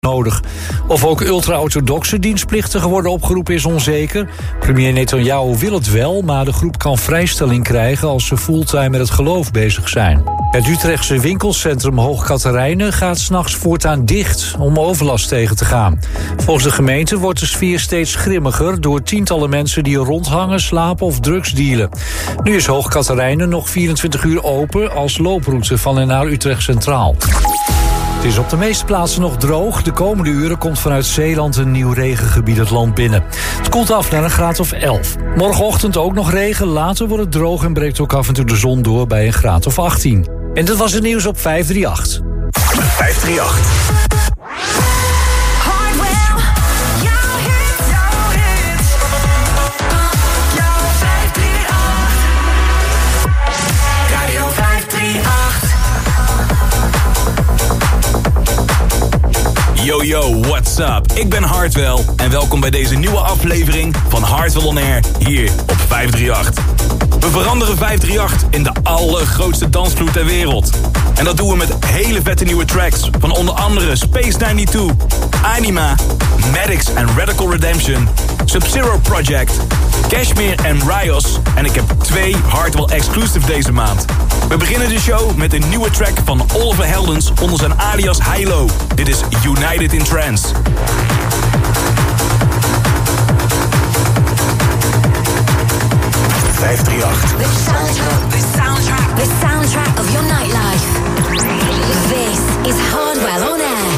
nodig. Of ook ultra-orthodoxe dienstplichtigen worden opgeroepen is onzeker. Premier Netanyahu wil het wel, maar de groep kan vrijstelling krijgen als ze fulltime met het geloof bezig zijn. Het Utrechtse winkelcentrum Hoog Catharijnen gaat 's nachts voortaan dicht om overlast tegen te gaan. Volgens de gemeente wordt de sfeer steeds grimmiger door tientallen mensen die rondhangen, slapen of drugs dealen. Nu is Hoog Catharijnen nog 24 uur open als looproute van en naar Utrecht Centraal. Het is op de meeste plaatsen nog droog. De komende uren komt vanuit Zeeland een nieuw regengebied het land binnen. Het koelt af naar een graad of 11. Morgenochtend ook nog regen, later wordt het droog en breekt ook af en toe de zon door bij een graad of 18. En dat was het nieuws op 538. 538. Yo yo, what's up? Ik ben Hartwell en welkom bij deze nieuwe aflevering van Hartwell On Air hier op 538. We veranderen 538 in de allergrootste dansvloer ter wereld. En dat doen we met hele vette nieuwe tracks van onder andere Space 92, Anima, Maddox en Radical Redemption, Sub-Zero Project, Cashmere en Rios. En ik heb 2 Hartwell exclusive deze maand. We beginnen de show met een nieuwe track van Oliver Heldens onder zijn alias Hilo. Dit is United in Trance. 538. The soundtrack of your nightlife. This is Hardwell On Air.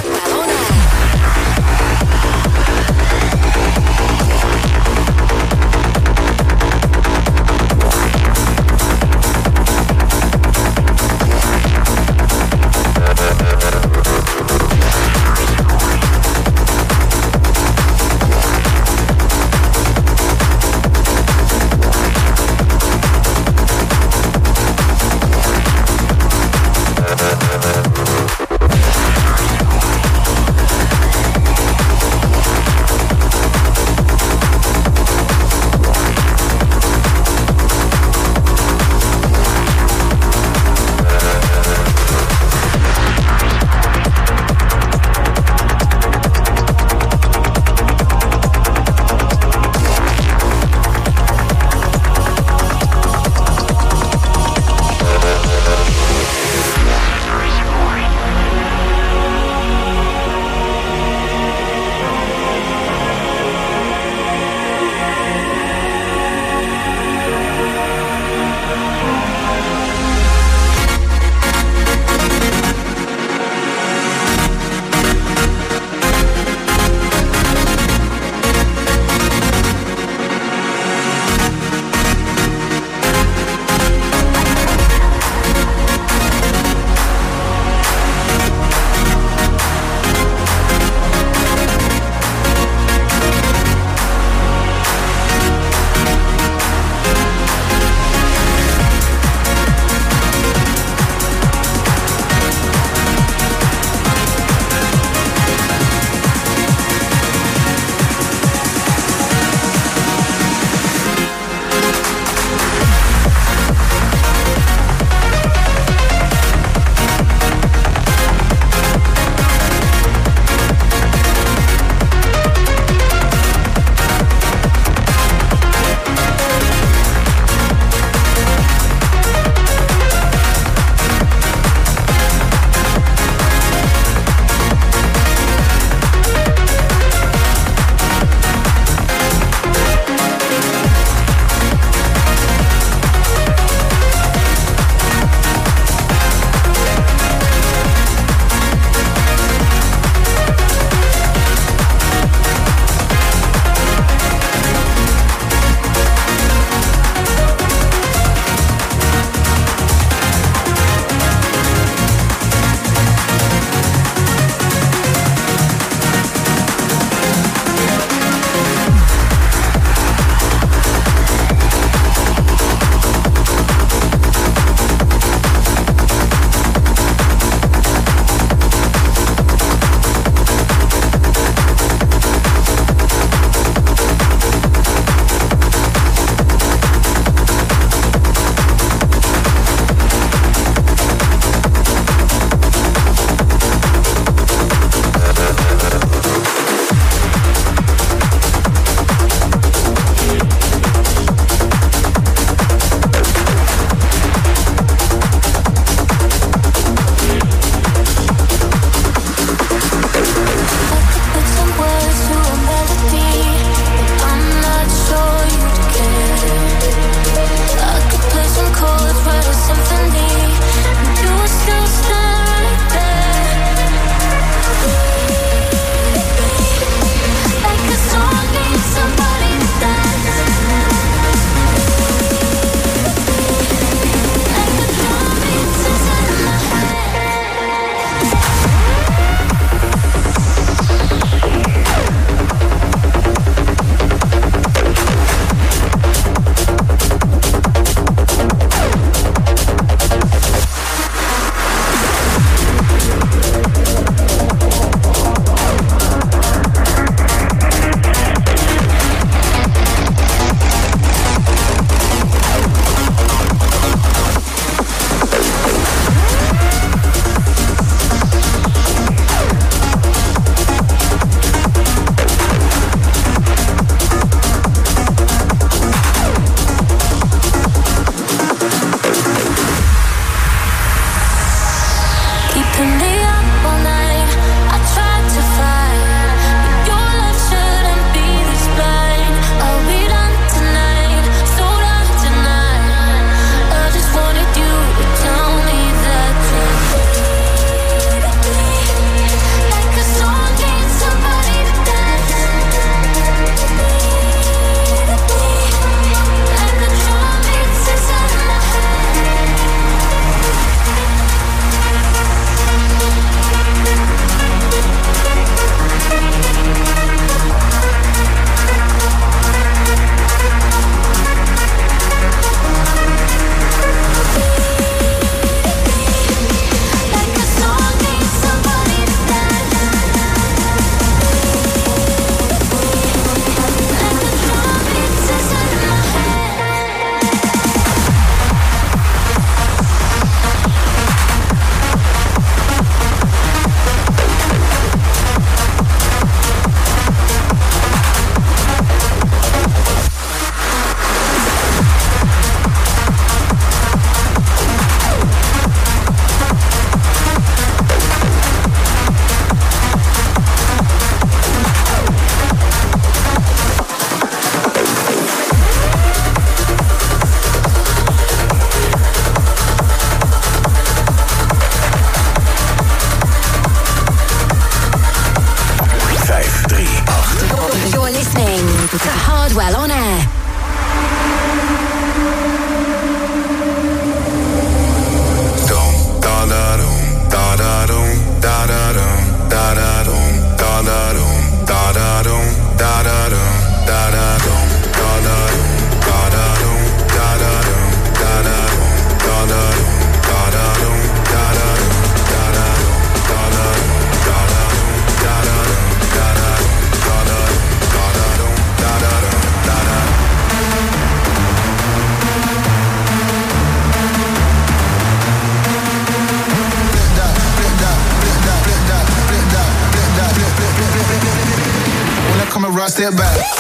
rust it back.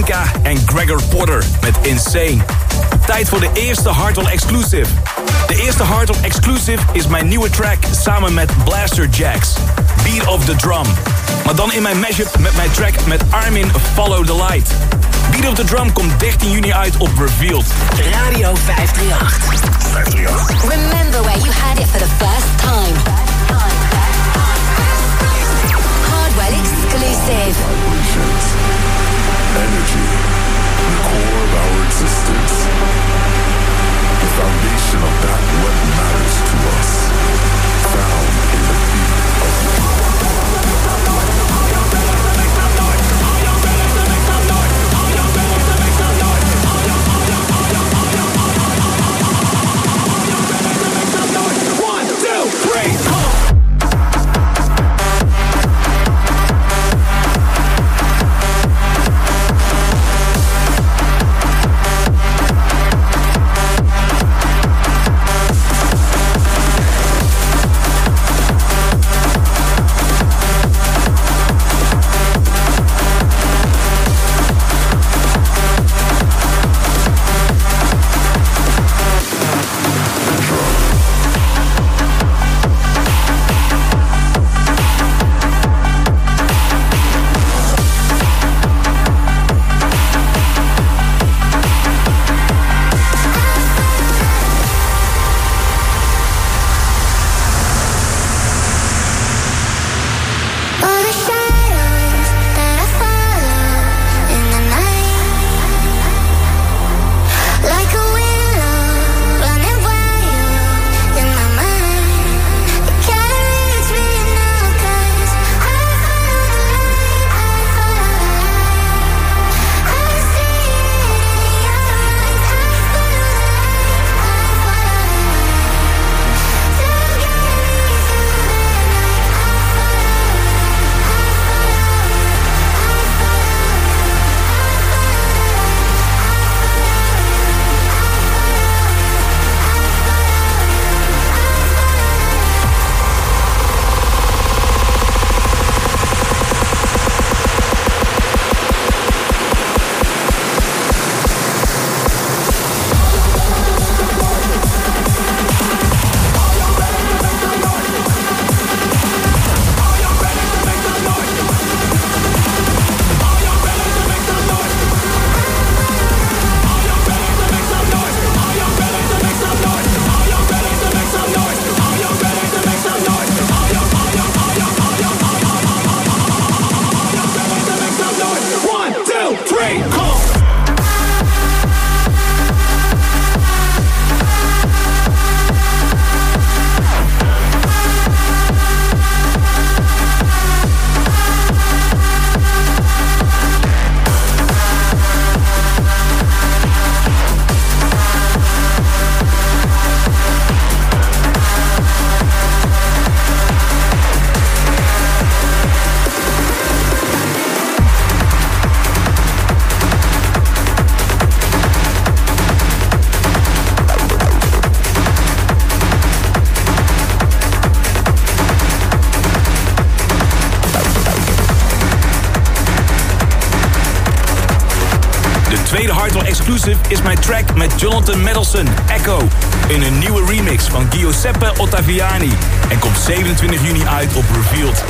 Mika en Gregor Porter met Insane. Tijd voor de eerste Hardwell Exclusive. De eerste Hardwell Exclusive is mijn nieuwe track samen met Blaster Jacks. Beat of the Drum. Maar dan in mijn mashup met mijn track met Armin Follow the Light. Beat of the Drum komt 13 juni uit op Revealed. Radio 538. 538. Remember where you had it for the first time. Hardwell Exclusive. Energy, the core of our existence. The foundation of that what matters to us. Found in the beat of Exclusive is mijn track met Jonathan Mendelsohn, Echo, in een nieuwe remix van Giuseppe Ottaviani en komt 27 juni uit op Revealed.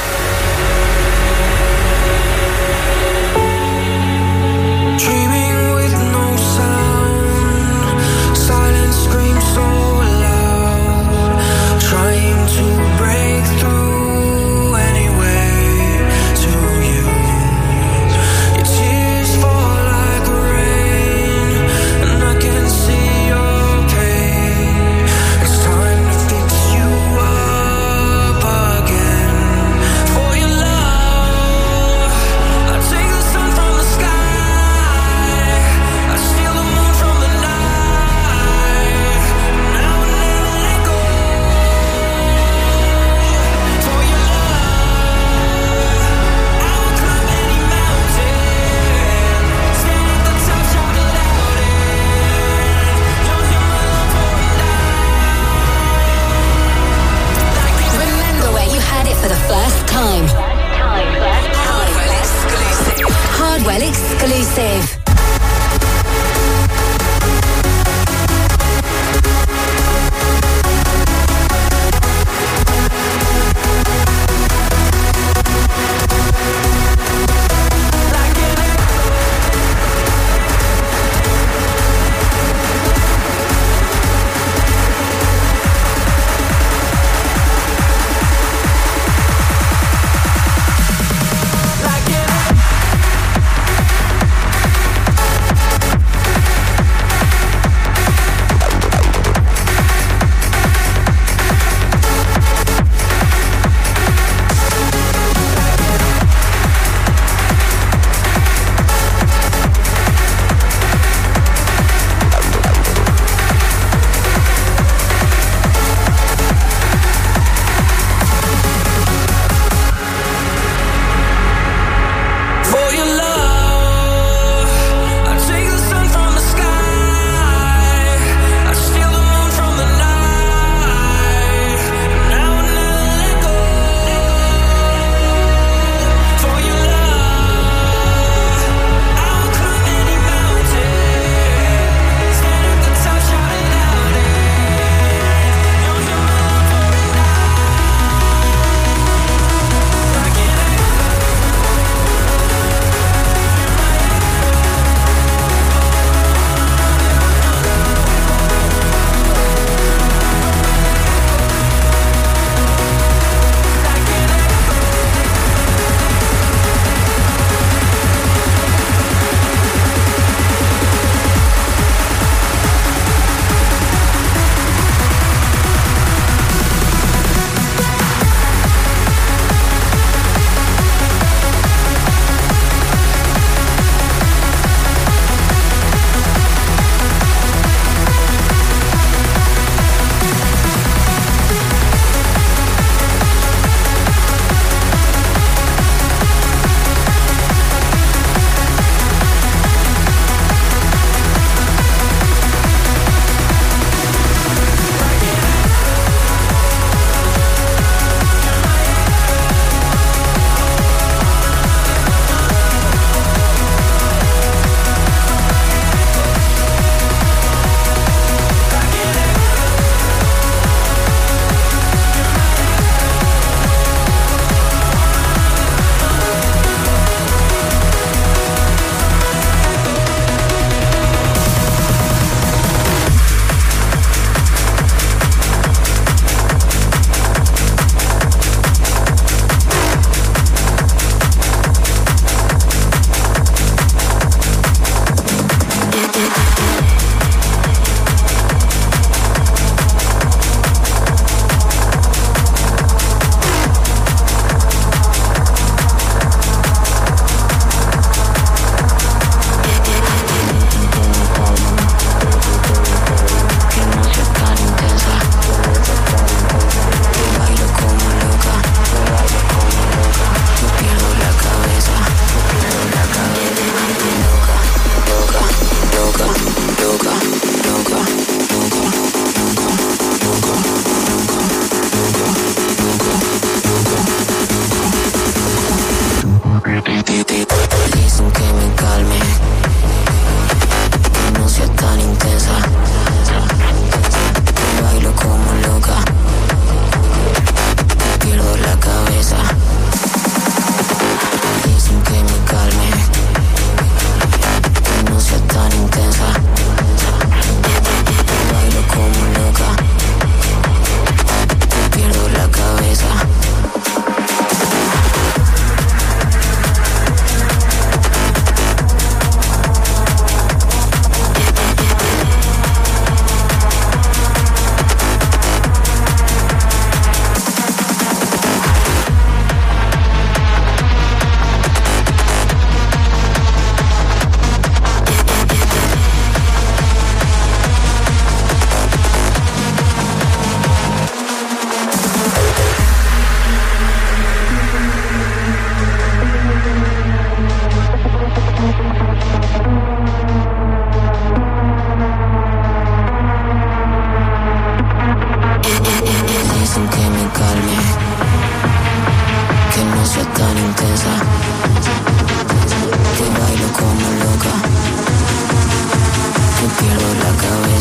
Dreaming with no sound, silence screams so loud, trying to break through anyway to you. Your tears fall like rain, and I can see your pain. It's time to fix you up again.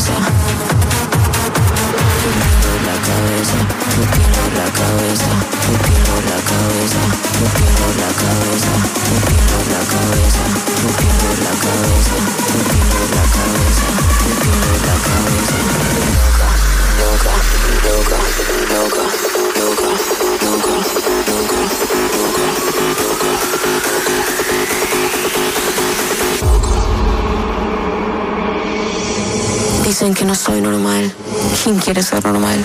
cabeza. La cabeza, no pierdo la cabeza, no pierdo la cabeza, no pierdo la cabeza, no pierdo la cabeza, no pierdo la cabeza, no pierdo la cabeza, no pierdo la cabeza. Loca, loca, loca, loca, loca, loca, loca, loca. Dicen que no soy normal. ¿Quién quiere ser normal?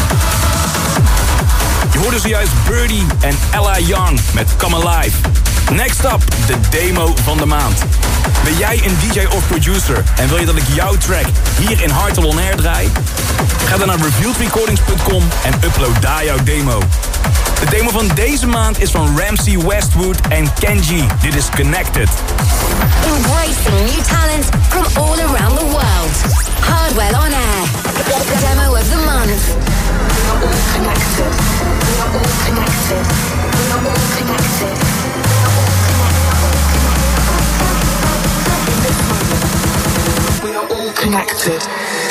Zojuist Birdie en Ella Young met Come Alive. Next up, de demo van de maand. Ben jij een DJ of producer en wil je dat ik jouw track hier in Hardwell On Air draai? Ga dan naar revealedrecordings.com en upload daar jouw demo. De demo van deze maand is van Ramsey Westwood en Kenji. Dit is Connected. Embracing new talent from all around the world. Hardwell On Air. Demo of the month. We are all connected. We are all connected. We are all connected. We are all connected.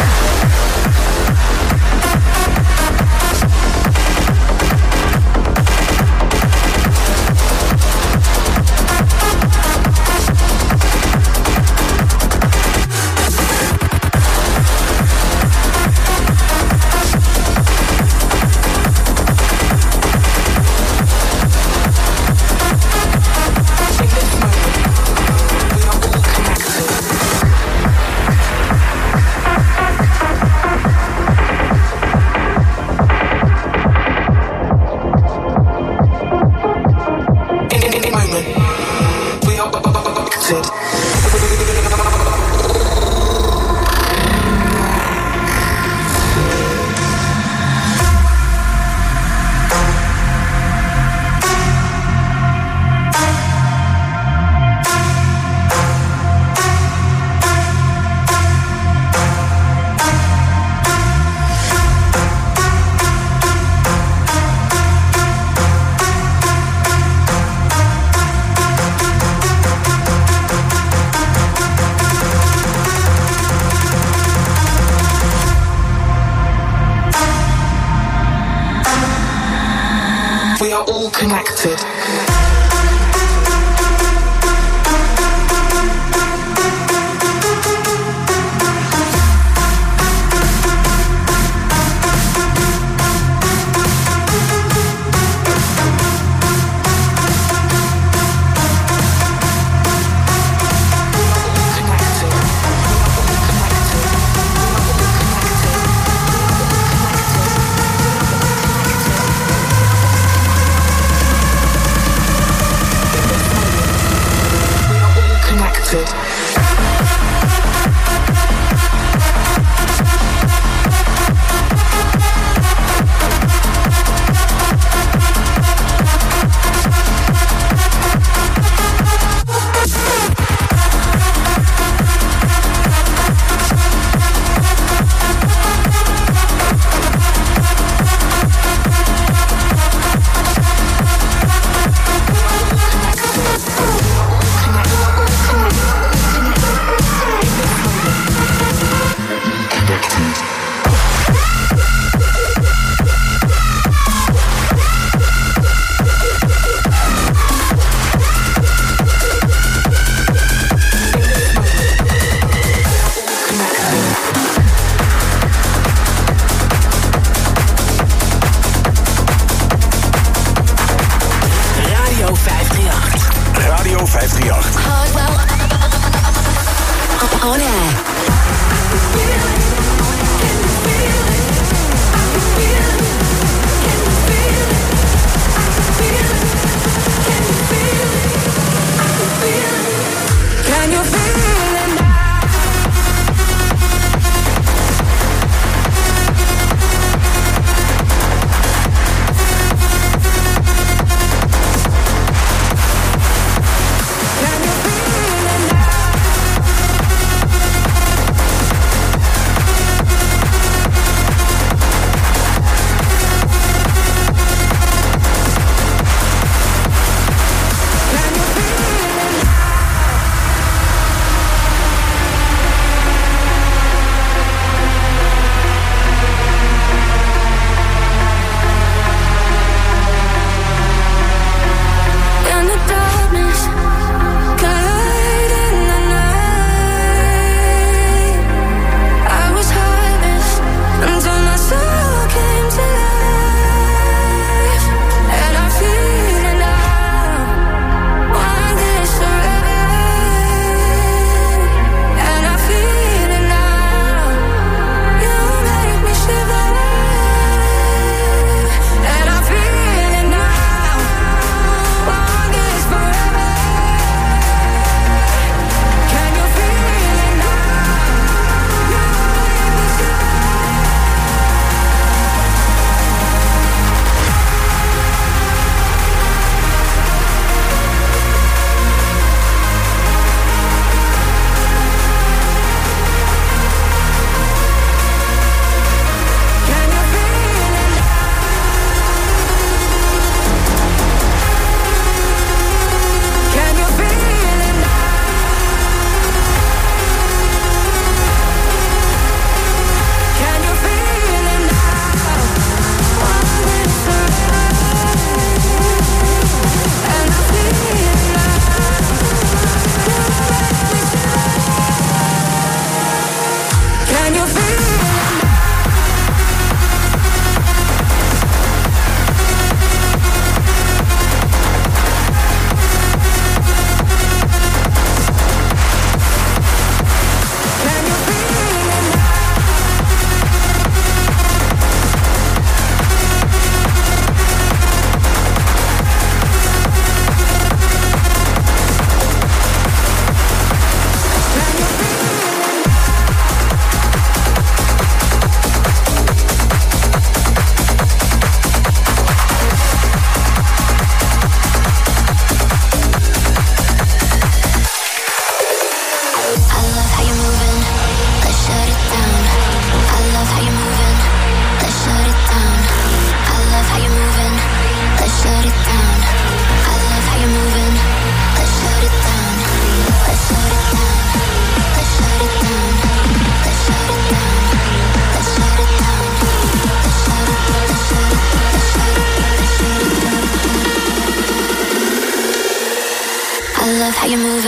We are all connected.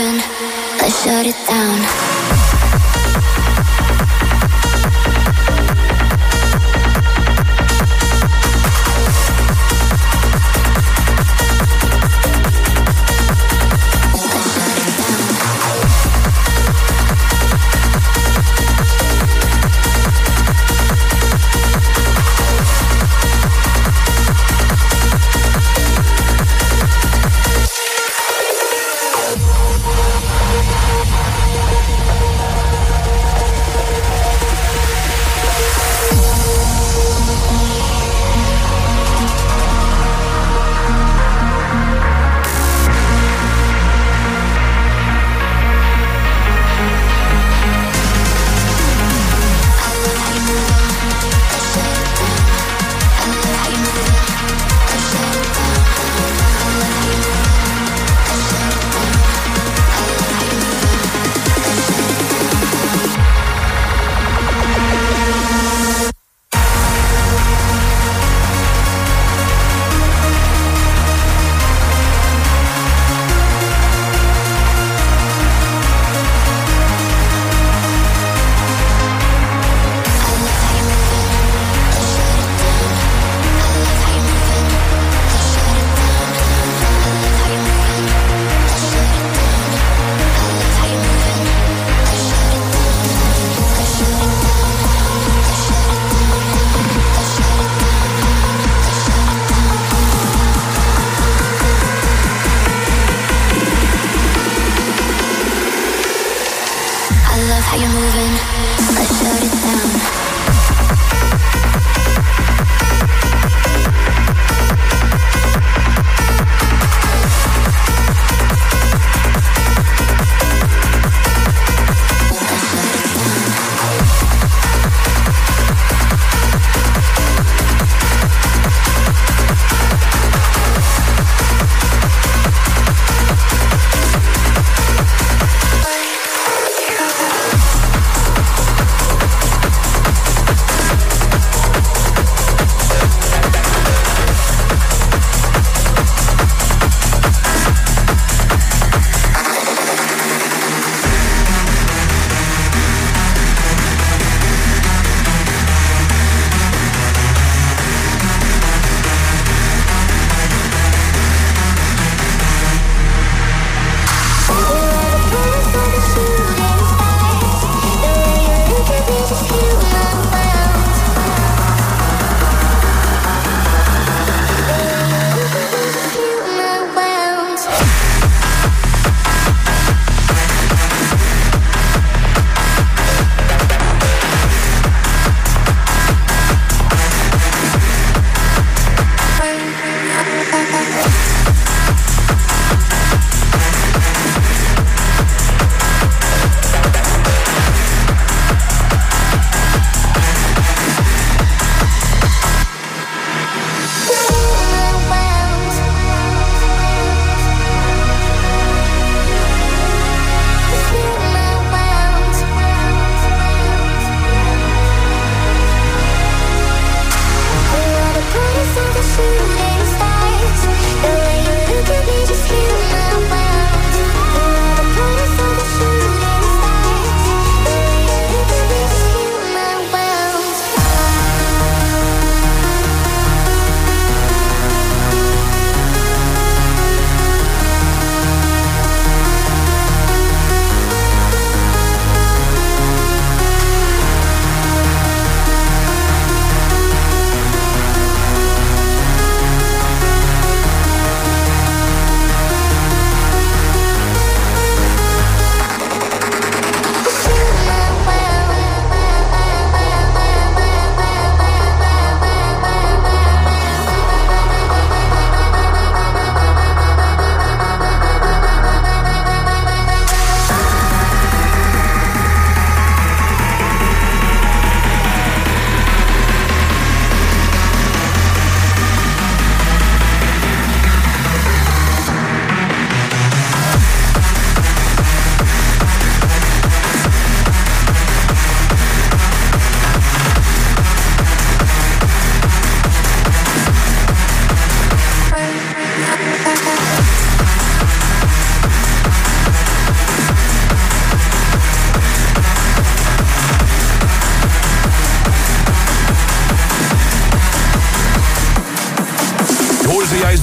moving, let's shut it down.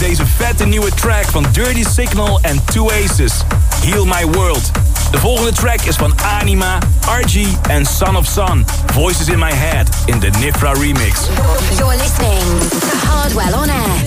deze vette nieuwe track van Dirty Signal en Two Aces, Heal My World. De volgende track is van Anima, RG en Son of Sun, Voices in My Head in de Nifra remix. You're listening to Hardwell on Air.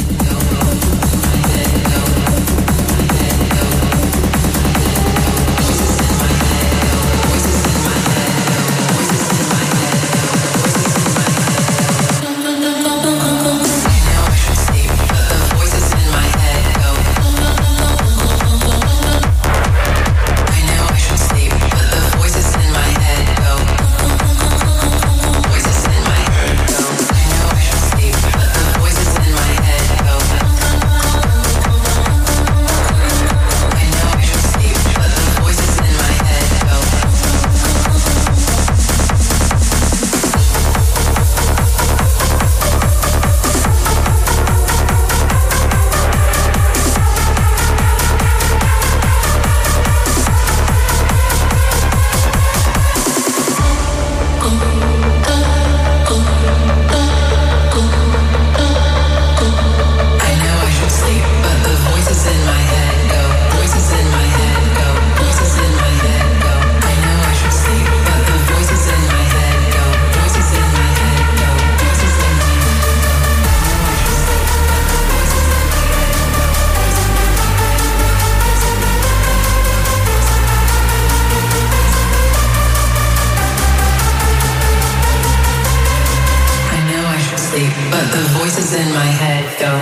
But the voices in my head go.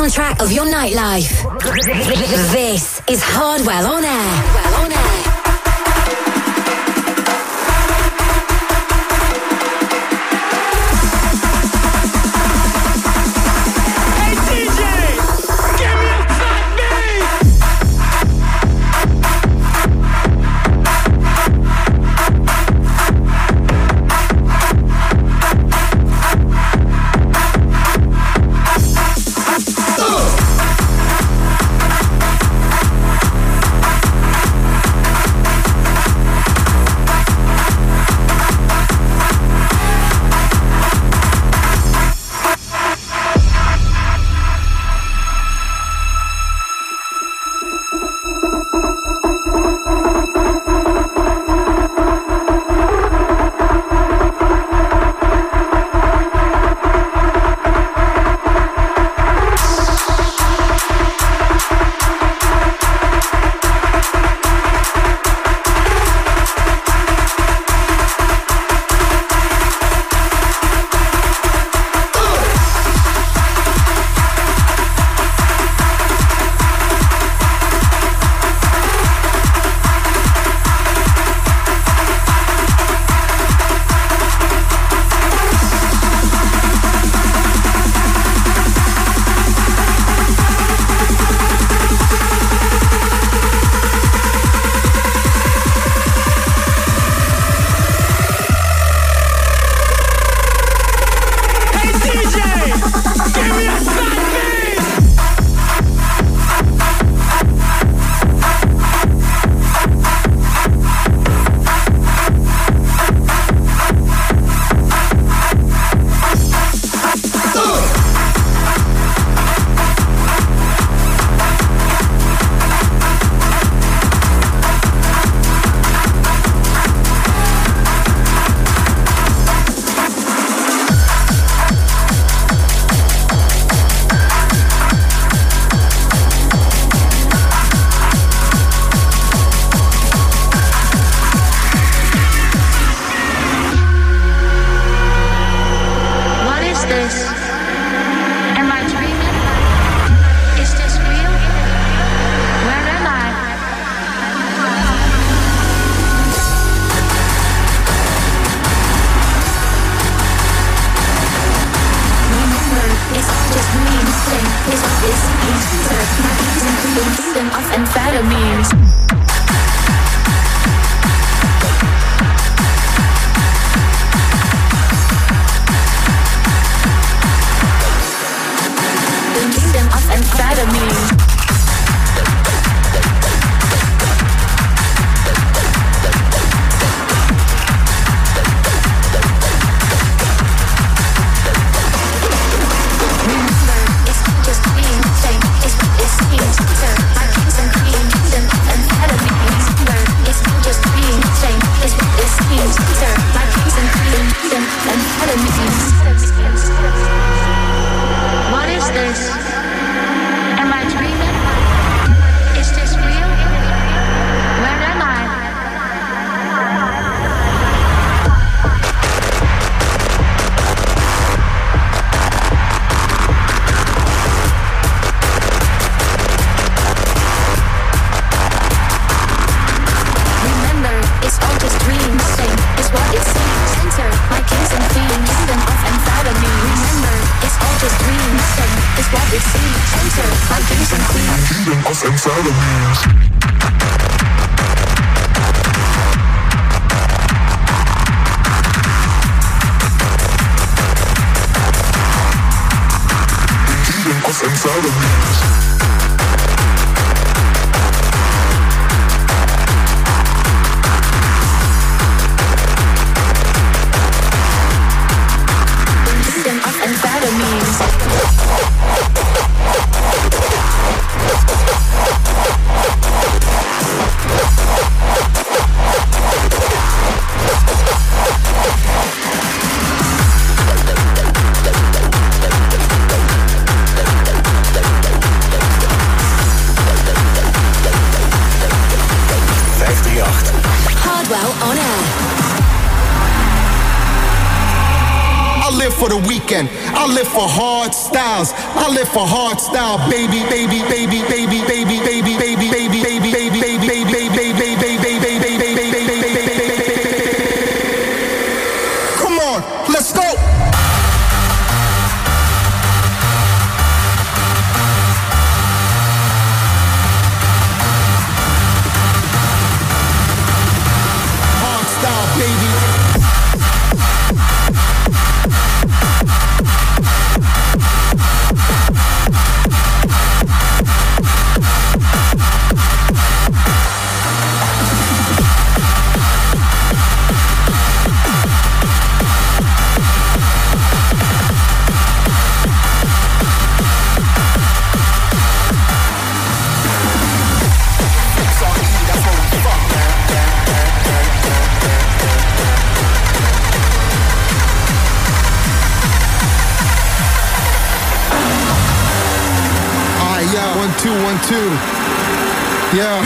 soundtrack of your nightlife. This is Hardwell on Air. for the weekend. I live for hard styles. I live for hard style, baby, baby, baby, baby, baby, baby, baby, baby, baby, baby, baby, baby, baby, baby, baby, baby. Come on, let's go. Hard style, baby. Yeah, 1 2 1 2. Yeah.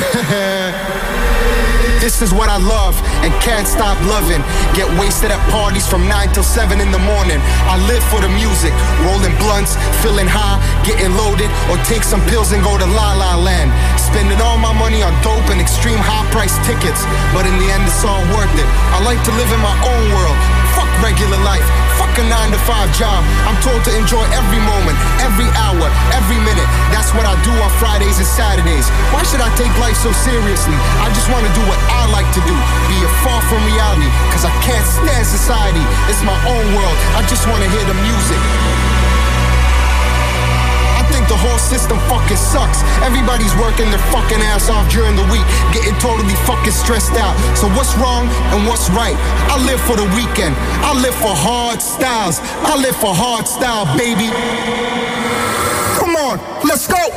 This is what I love and can't stop loving. Get wasted at parties from 9 till 7 in the morning. I live for the music, rolling blunts, feeling high, getting loaded, or take some pills and go to La La Land. Spending all my money on dope and extreme high price tickets, but in the end it's all worth it. I like to live in my own world. Fuck regular life. Fuck a 9-to-5 job. I'm told to enjoy every moment, every hour, every minute. That's what I do on Fridays and Saturdays. Why should I take life so seriously? I just want to do what I like to do. Be a far from reality, cause I can't stand society. It's my own world. I just want to hear the music. I think the whole system fucking sucks. Everybody's working their fucking ass off during the week, getting totally fucking stressed out. So what's wrong and what's right? I live for the weekend. I live for hard styles. I live for hard style, baby. Come on, let's go.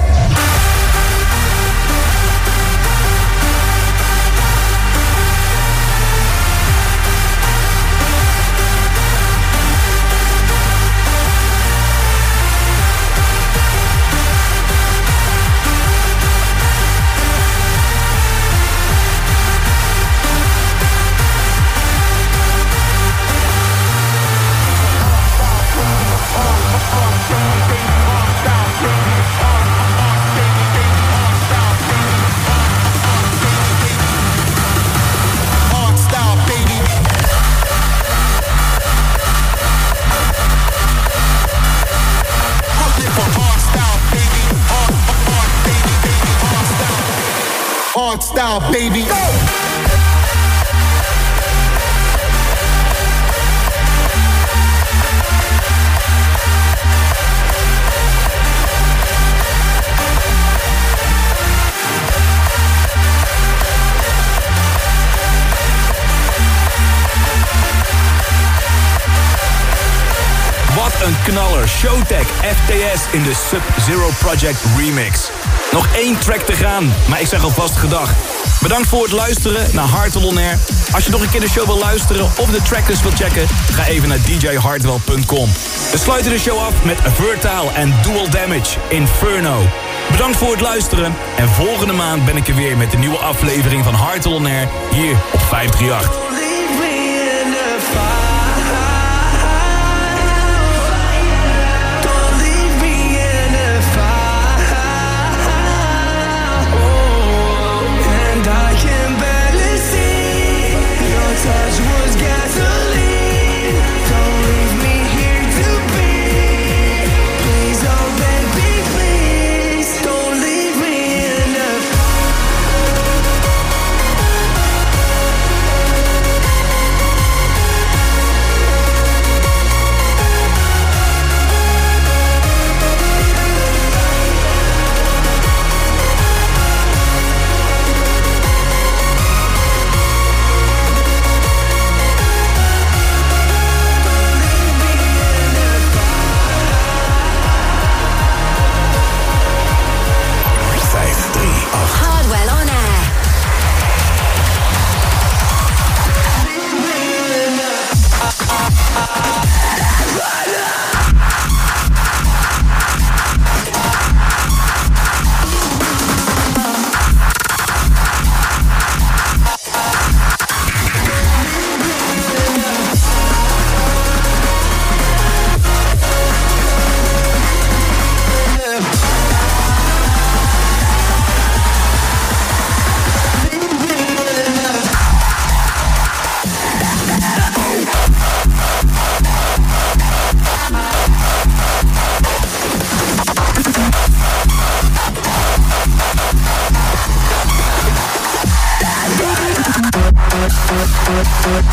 Hard style, baby. Go! Wat een knaller. Showtek FTS in de Sub-Zero Project remix. Nog 1 track te gaan, maar ik zeg alvast gedag. Bedankt voor het luisteren naar Hartwell On Air. Als je nog een keer de show wil luisteren of de tracklist wil checken, ga even naar djhartwell.com. We sluiten de show af met Vertile en Dual Damage, Inferno. Bedankt voor het luisteren en volgende maand ben ik er weer met de nieuwe aflevering van Hartwell On Air hier op 538.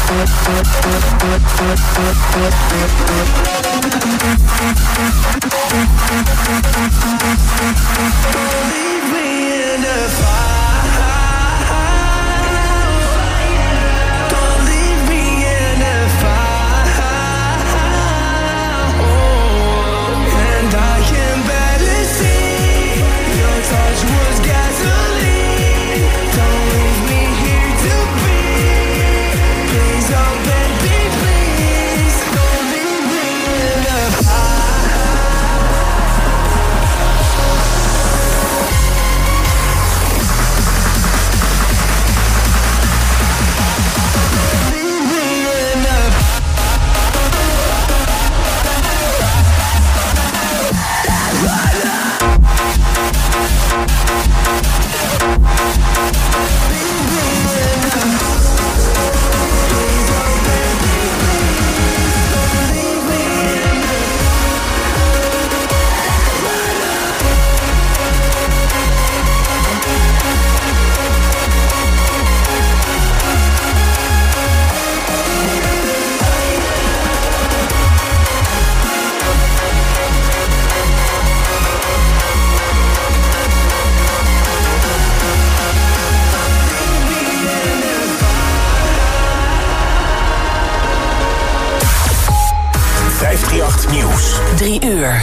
Nieuws. 3 uur.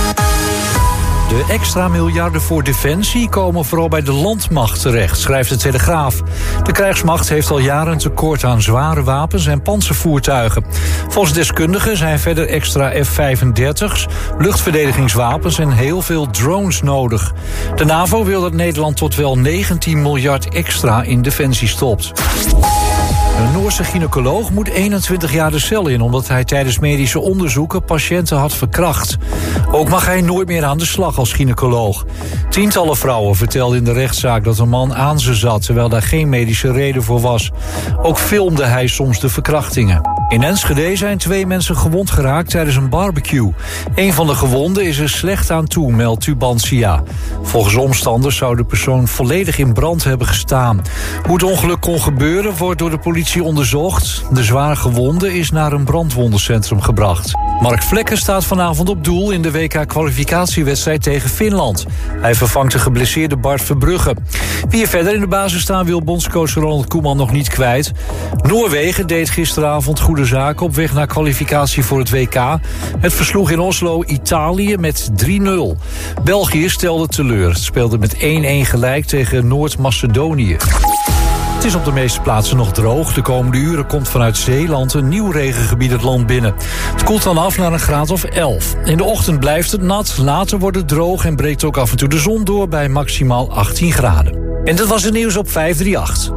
De extra miljarden voor defensie komen vooral bij de landmacht terecht, schrijft de Telegraaf. De krijgsmacht heeft al jaren een tekort aan zware wapens en pantservoertuigen. Volgens deskundigen zijn verder extra F-35's, luchtverdedigingswapens en heel veel drones nodig. De NAVO wil dat Nederland tot wel 19 miljard extra in defensie stopt. Een Noorse gynaecoloog moet 21 jaar de cel in, omdat hij tijdens medische onderzoeken patiënten had verkracht. Ook mag hij nooit meer aan de slag als gynaecoloog. Tientallen vrouwen vertelden in de rechtszaak dat een man aan ze zat, terwijl daar geen medische reden voor was. Ook filmde hij soms de verkrachtingen. In Enschede zijn 2 mensen gewond geraakt tijdens een barbecue. Een van de gewonden is er slecht aan toe, meldt Tubantia. Volgens omstanders zou de persoon volledig in brand hebben gestaan. Hoe het ongeluk kon gebeuren wordt door de politie onderzocht. De zwaar gewonde is naar een brandwondencentrum gebracht. Mark Vlekken staat vanavond op doel in de WK-kwalificatiewedstrijd tegen Finland. Hij vervangt de geblesseerde Bart Verbrugge. Wie er verder in de basis staan wil bondscoach Ronald Koeman nog niet kwijt. Noorwegen deed gisteravond goede zaken op weg naar kwalificatie voor het WK. Het versloeg in Oslo Italië met 3-0. België stelde teleur. Het speelde met 1-1 gelijk tegen Noord-Macedonië. Het is op de meeste plaatsen nog droog. De komende uren komt vanuit Zeeland een nieuw regengebied het land binnen. Het koelt dan af naar een graad of 11. In de ochtend blijft het nat, later wordt het droog en breekt ook af en toe de zon door bij maximaal 18 graden. En dat was het nieuws op 538.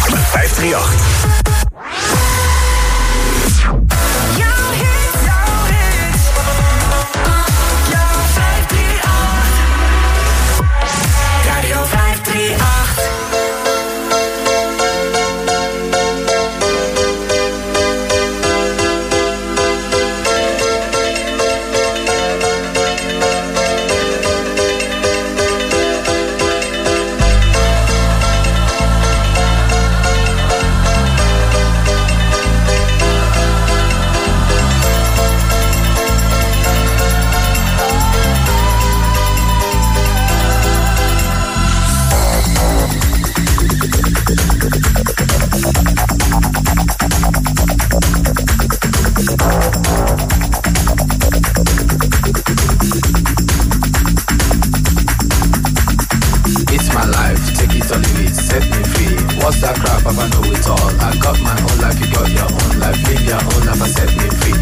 538. What's that crap? I know it all. I got my own life, you got your own life. Live your own life and set me free.